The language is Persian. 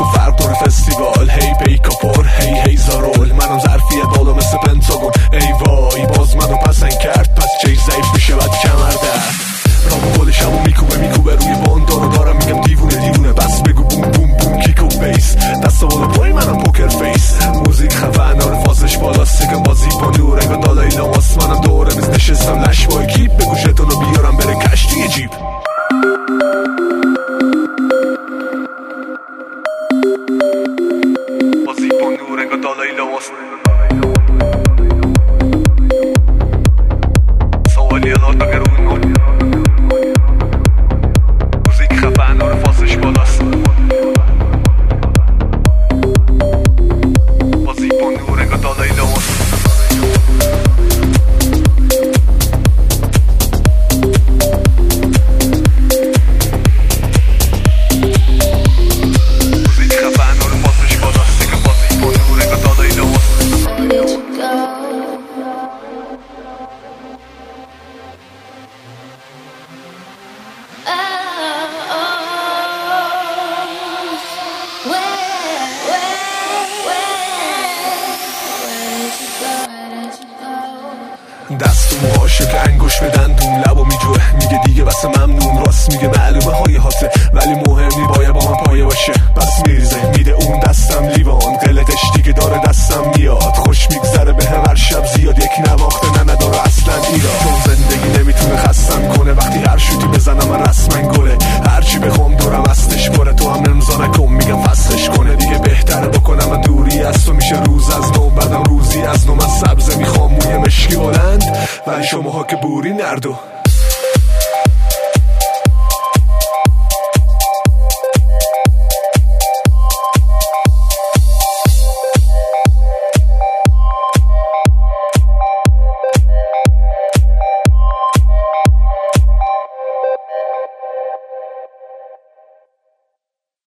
و فرق داره فستیوال. هی پیکاپور هی هی زارول، منم ظرفیت بالا مثل پنتاگون. ای وای باز منو پسند کرد، پس چه ضعیف میشه بعد کمر درد. رام کل شبو میکوبه روی باندارو دارم میگم دیوونه بس بگو بوم بوم بوم کیک و بیس. دستا بالا پای منم پوکر فیس. موزیک خفن آره فازش بالاست، سگم بازی با نور انگار دالای لاماس. منم دوره میز نشستم لش بای کیپ، بگو شتونو بیارم بره کشتی جیب. بازی با نور انگار دالای لاماس. سوالی الان بگرون موزیک خفن آره فازش بالاست. بازی با نور انگار دالای لاماس. دستو عاشق انگوش به دندون لبو میجوه، میگه دیگه بس ممنون. راست میگه معلومه های هاته ولی مهم نی، باید با من پایه باشه. پس میریزه میده اون دستم لیوان، قلقش دیگه داره دستم میاد. خوش میگذره به هم هر شب زیاد، یکی نواخته نه نداره اصلا ایراد. چون زندگی نمیتونه خستم کنه، وقتی هر شوتی بزنم من رسما گله. هرچی بخوام دورم استش پره، تو هم امضا نکن میگم فسخش کنه. دیگه بهتره بکنم من دوری از تو، میشه روز از نو بعدم روزی از نو. من سبزه میخوام موی مشکی بلند، ولی شماها که بوری نردو.